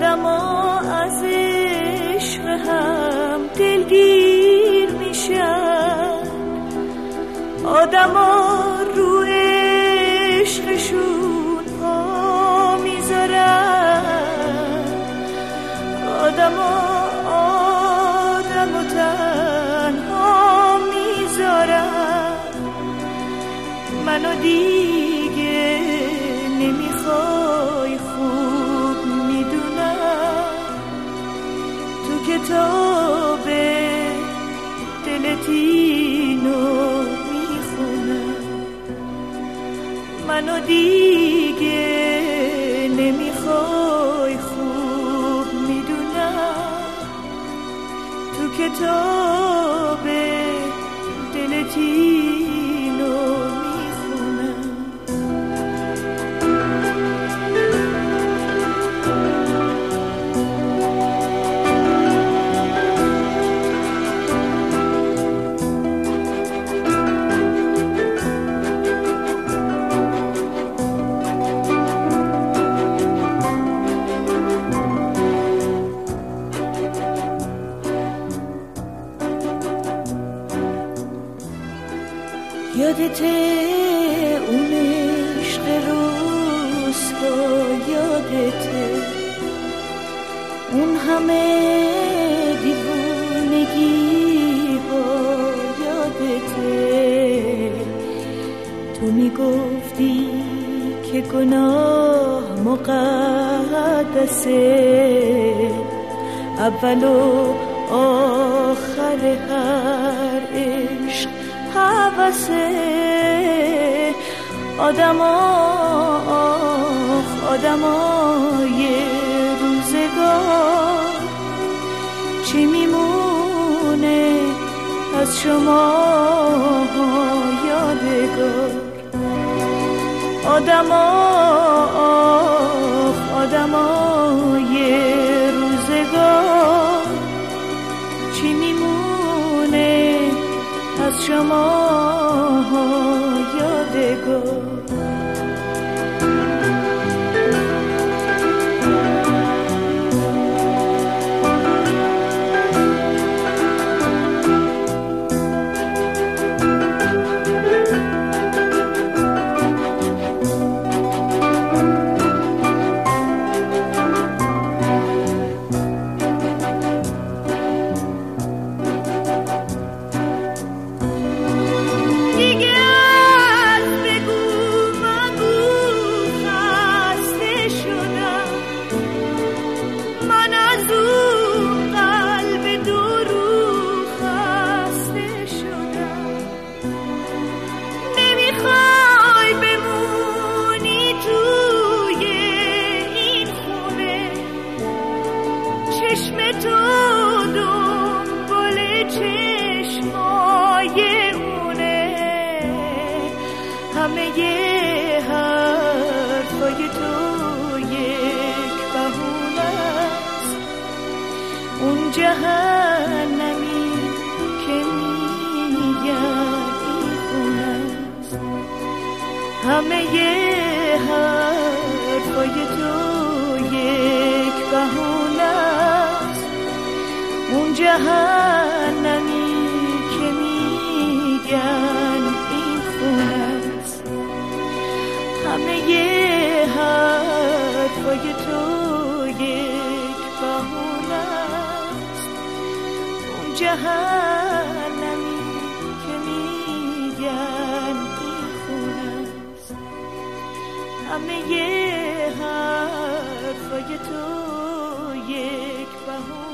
آدما از عشق هم دلگیر میشن، آدما رو عشقشون پا میذارن، آدمو تنها میذارن. منو دیگه نمیخوای خوب میدونم، تو کتاب دلت اینو میخونم. منو دیگه نمیخوای خوب میدونم، تو کتاب دلت اینو میخونم. یادته اون عشق روستا، یادته اون همه دیوونگی با، یادته تو میگفتی که گناه مقدسه، اول و آخر هر عشق حواسه. آدمای روزگار چی میمونه از شما یادگار؟ آدمای روزگار چی میمونه از شما یادگار؟ چشم تو دنبال چشمای اونه، همه حرفای تو یک بهونه است. اون جهنمی که میگن این خونه است، همه حرفای تو یک بهونه است. اون جهنمی که میگن این خونه است، همه حرفای تو یک بهونه است. اون جهنمی که میگن این خونه است، همه حرفای تو یک بهونه.